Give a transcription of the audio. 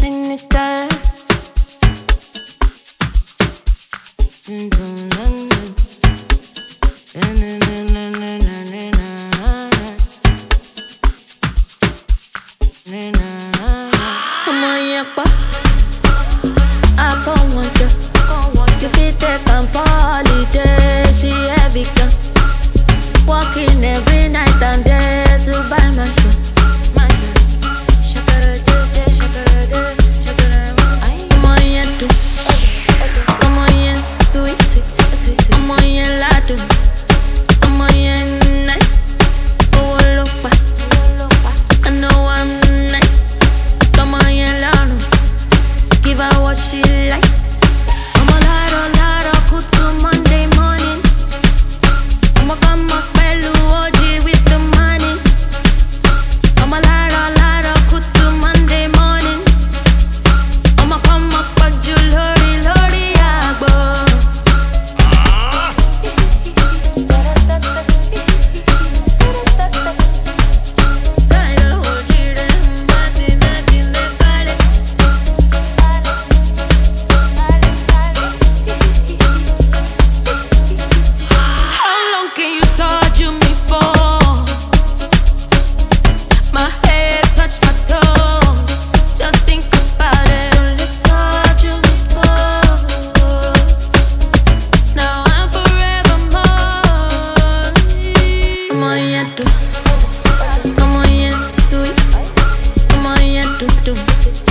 infinite. Ọmọ yẹn pa, akọ wọn jọ. You fit take am for holiday, she heavy gan. Working every night and day to buy mansion. Ọmọ yẹn dùn, ọmọ yẹn sweet, ọmọ yẹn ládùn, ọmọ yẹn nice. Owó ló pa, I know I'm nice. Ọmọ yẹn lọ́rùn, give her what she likes. Ọmọ láàárọ̀ kùtù Monday morning. Ọmọ kan mọ pẹ̀lú OG with the money. Ọmọ láàárọ̀ kùtù Monday morning. Ọmọ kan mọ pọ̀jù lórí àgbo. How long can you torture me for? My head touch my toes. Just think about it. Only torture me for. Now I'm forevermore. Ọmọ yẹn dùn, ọmọ yẹn sweet, ọmọ yẹn dùn dùn.